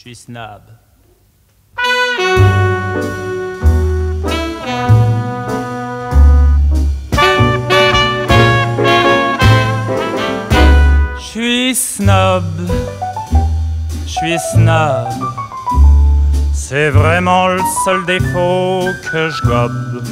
suis snob. Je suis snob, je suis snob. C'est vraiment le seul défaut que je gobe.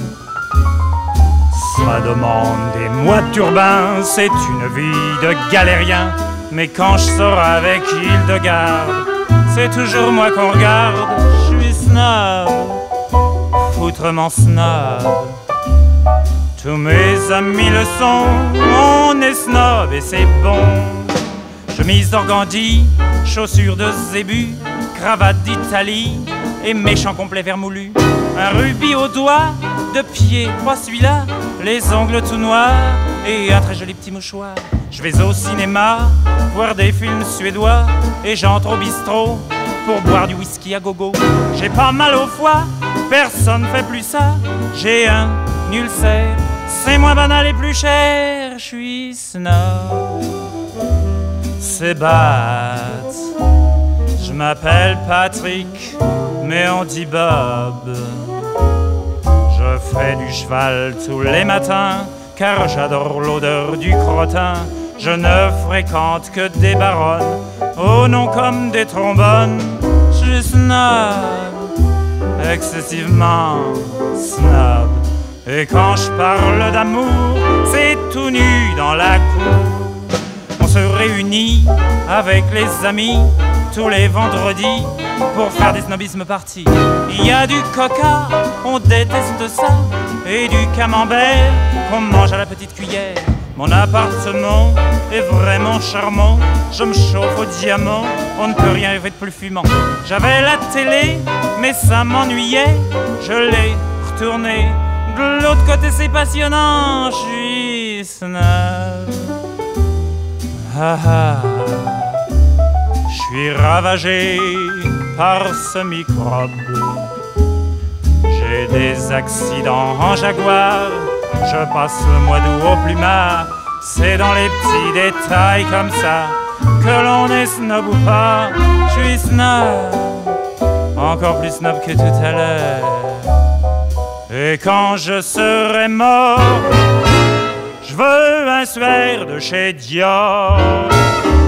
Ça demande des mois de turbin, c'est une vie de galérien. Mais quand je sors avec Hildegarde, c'est toujours moi qu'on regarde. Je suis snob, foutrement snob. Tous mes amis le sont, on est snob et c'est bon. Chemise d'organdi, chaussures de zébu, cravate d'Italie et méchant complet vermoulu. Un rubis au doigt, de pied, pas celui-là, les ongles tout noirs et un très joli petit mouchoir. Je vais au cinéma, voir des films suédois et j'entre au bistrot pour boire du whisky à gogo. J'ai pas mal au foie, personne fait plus ça. J'ai un ulcère, c'est moins banal et plus cher. Je suis snob, c'est bête. Je m'appelle Patrick, mais on dit Bob. Je fais du cheval tous les matins, car j'adore l'odeur du crottin. Je ne fréquente que des baronnes, au nom comme des trombones. Je suis snob, excessivement snob. Et quand je parle d'amour, c'est tout nu dans la cour. On se réunit avec les amis tous les vendredis pour faire des snobismes parties. Il y a du coca, on déteste ça, et du camembert qu'on mange à la petite cuillère. Mon appartement est vraiment charmant, je me chauffe au diamant, on ne peut rien rêver de plus fumant. J'avais la télé, mais ça m'ennuyait, je l'ai retournée. De l'autre côté c'est passionnant, je suis snob. Ah ah. Je suis ravagé par ce microbe. J'ai des accidents en Jaguar, je passe le mois d'août au plumard. C'est dans les petits détails comme ça que l'on est snob ou pas. Je suis snob, encore plus snob que tout à l'heure. Et quand je serai mort, je veux un suaire de chez Dior.